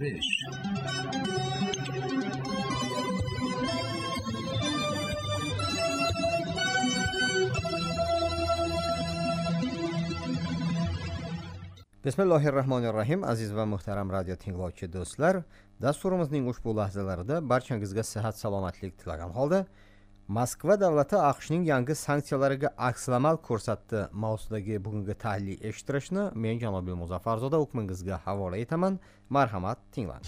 tushuntirish. Bismillahirrahmanirrahim. Aziz va muhtaram radio tinglovchi do'stlar, dasturimizning ushbu lahzalarida barchangizga sihat salomatlik tilagan holda Moskva davlati AQShning yangi sanksiyalariga aksamal ko'rsatdi mavzudagi bugungi tahlil eshittirishni men Janobil Muzaffarzoda hukmingizga havola etaman. Marhamat, tinglang.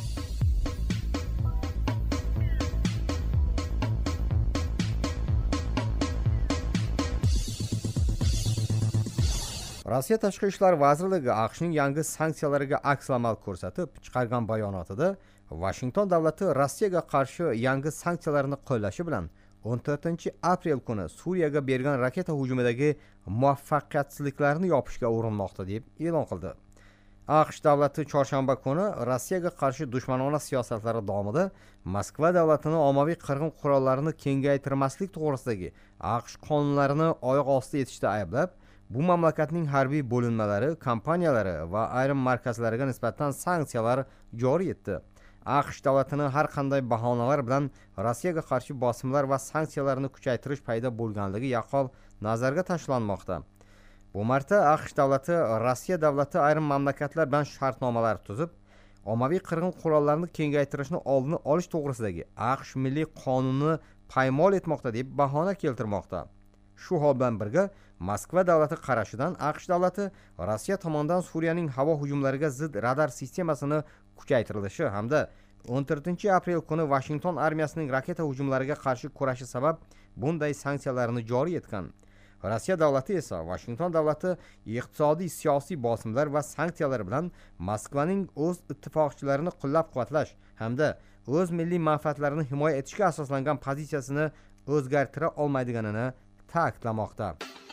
Rossiya Tashqi ishlar vazirligi AQShning yangi sanksiyalariga aksamal ko'rsatib chiqargan bayonotida Washington davlati Rossiyaga qarshi yangi sanksiyalarni qo'llashi bilan 14-aprel kuni Suriyaga bergan raketa hujumidagi muvaffaqiyatsizliklarni yopishga urinmoqda deb e'lon qildi. AQSh davlati chorshanba kuni Rossiyaga qarshi dushmanona siyosatlari davomida Moskva davlatining ommaviy qirg'in qurollarini kengaytirmaslik to'g'risidagi AQSh qonunlarini oyoq osti etishda ayblab, bu mamlakatning harbiy bo'linmalari, kompaniyalari va ayrim markazlariga nisbatan sanksiyalar joriy etdi. AQSh davlatining har qanday bahonalar bilan Rossiyaga qarshi bosimlar va sanksiyalarni kuchaytirish paydo bo'lganligi yaqqol nazarga tashlanmoqda. Bu marta AQSh davlati Rossiya davlati ayrim mamlakatlar bilan shartnomalar tuzib, ommaviy qirg'in qurollarini kengaytirishni oldini olish to'g'risidagi AQSh milliy qonunini paymol etmoqda deb bahona keltirmoqda. Shu hol bilan birga Moskva davlati qarashidan AQSh davlati Rossiya tomonidan Suriyaning havo hujumlariga zid radar sistemasini kuchaytirilishi hamda 14-aprel kuni Washington armiyasining raketa hujumlariga qarshi kurashi sabab bunday sanksiyalarni joriy etgan. Rossiya davlati esa Washington davlati iqtisodiy siyosiy bosimlar va sanksiyalar bilan Moskvaning o'z ittifoqchilarini qo'llab-quvvatlash hamda o'z milliy manfaatlarini himoya etishga asoslangan pozitsiyasini o'zgartira olmaydiganini ta'kidlamoqda.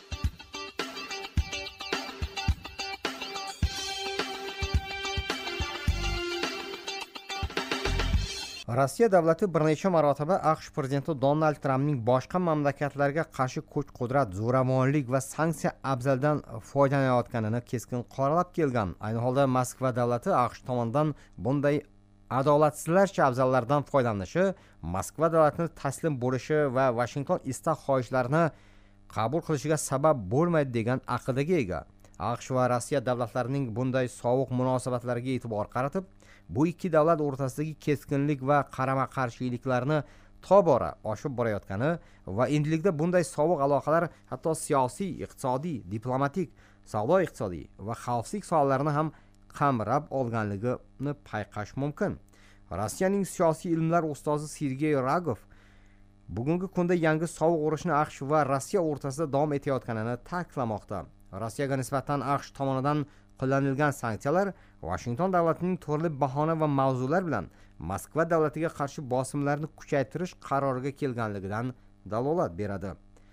Rossiya davlati bir necha marotaba AQSh prezidenti Donald Trampning boshqa mamlakatlarga qarshi kuch-qudrat, zo'ravonlik va sanksiya afzaldan foydalanayotganini keskin qoralab kelgan. Ayni holda Moskva davlati AQSh tomonidan bunday adolatsizlarcha afzallardan foydalanishi, Moskva davlatining taslim bo'lishi va Washington istak-xohishlarini qabul qilishiga sabab bo'lmaydi degan aqidaga ega. AQSh va Rossiya davlatlarining bunday sovuq munosabatlariga e'tibor qaratib, bu ikki davlat o'rtasidagi keskinlik va qarama-qarshiliklarni tobora oshib borayotgani va endilikda bunday sovuq aloqalar hatto siyosiy, iqtisodiy, diplomatik, savdo-iqtisodiy va xavfsizlik sohalarini ham qamrab olganligini payqash mumkin. Rossiyaning siyosiy ilmlar ustozi Sergey Ragov bugungi kunda yangi sovuq urushni AQSh va Rossiya o'rtasida davom etayotganini ta'kidlamoqda. Rossiyaga nisbatan AQSh tomonidan qo'llanilgan sanksiyalar Washington davlatining turli bahona va mavzular bilan Moskva davlatiga qarshi bosimlarni kuchaytirish qaroriga kelganligidan dalolat beradi.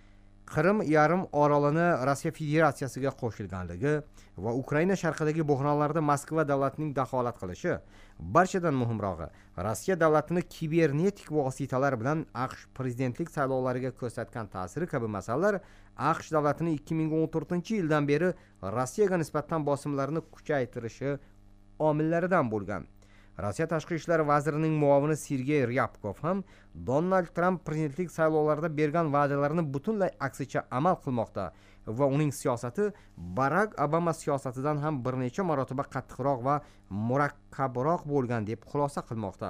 Qrim yarim orolini Rossiya Federatsiyasiga qo'shilganligi va Ukraina sharqidagi buhronlarda Moskva davlatining daxolat qilishi, barchadan muhimrog'i, Rossiya davlatining kibernetik vositalar bilan AQSh prezidentlik saylovlariga ko'rsatgan ta'siri kabi masalalar AQSh davlatining 2014-yildan beri Rossiyaga nisbatan bosimlarini kuchaytirishi omillaridan bo'lgan. Rossiya Tashqi ishlar vazirining muavini Sergey Ryabkov ham Donald Trump prezidentlik saylovlarida bergan va'dalarini butunlay aksicha amal qilmoqda va uning siyosati Barack Obama siyosatidan ham bir necha marotaba qattiqroq va murakkabroq bo'lgan deb xulosa qilmoqda.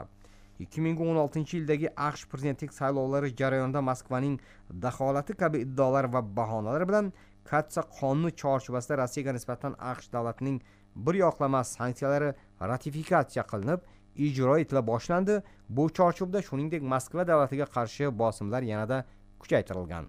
2016-yildagi AQSh prezidentlik saylovlari jarayonida Moskvaning daxolati kabi iddaolar va bahonalar bilan Katsa qonuni chorchuvasida Rossiyaga nisbatan AQSh davlatining bir yoqlama sanksiyalari ratifikatsiya qilinib, ijro etila boshlandi. Bu chorchuvda shuningdek Moskva davlatiga qarshi bosimlar yanada kuchaytirilgan.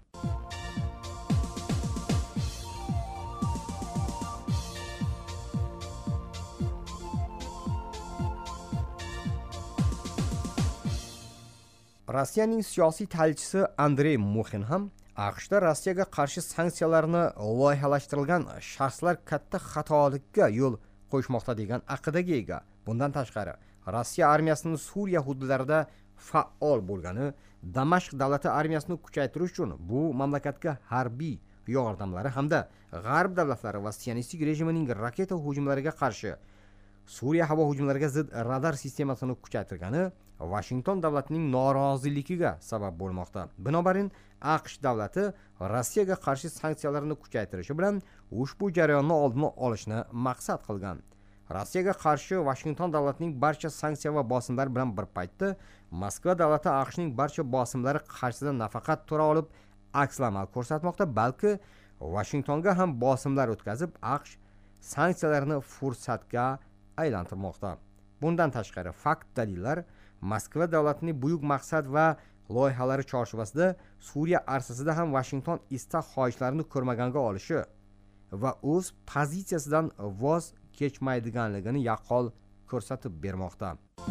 Rossiyaning siyosiy tahlilchisi Andrey Muxin ham AQShda Rossiyaga qarshi sanksiyalarni loyihalashtirilgan shaxslar katta xatolikka yo'l qo'yishmoqda degan aqidaga ega. Bundan tashqari, Rossiya armiyasining Suriya hududlarida faol bo'lgani, Damashq davlati armiyasini kuchaytirish uchun bu mamlakatga harbiy yordamlari hamda G'arb davlatlari va sionistik rejimining raketa hujumlariga qarshi Suriya havo hujumlariga zid radar sistemasini kuchaytirgani Washington davlatining noroziligiga sabab bo'lmoqda. Binobarin, AQSh davlati Rossiyaga qarshi sanksiyalarni kuchaytirishi bilan ushbu jarayonni oldini olishni maqsad qilgan. Rossiyaga qarshi Washington davlatining barcha sanksiya va bosimlar bilan bir paytda Moskva davlati AQShning barcha bosimlari qarshisida nafaqat tura olib, akslamal ko'rsatmoqda, balki Washingtonga ham bosimlar o'tkazib, AQSh sanksiyalarni fursatga aylantirmoqda. Bundan tashqari, fakt dalillar Moskva davlatining buyuk maqsad va loyihalari chorchuvasida Suriya arsasida ham Washington istak xohishlarini ko'rmaganga olishi va o'z pozitsiyasidan voz kechmaydiganligini yaqqol ko'rsatib bermoqda.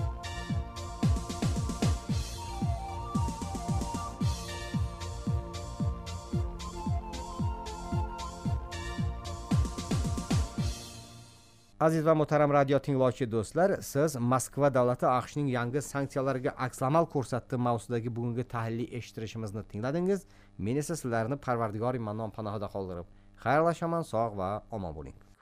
Aziz va muhtaram radio tinglovchi do'stlar, siz Moskva davlati AQShning yangi sanksiyalariga akslamal ko'rsatdi mavzusidagi bugungi tahlilni eshittirishimizni tingladingiz. Men esa sizlarni Parvardigor Mannon panohida qoldirib, xayrlashaman, sog' va omon bo'ling.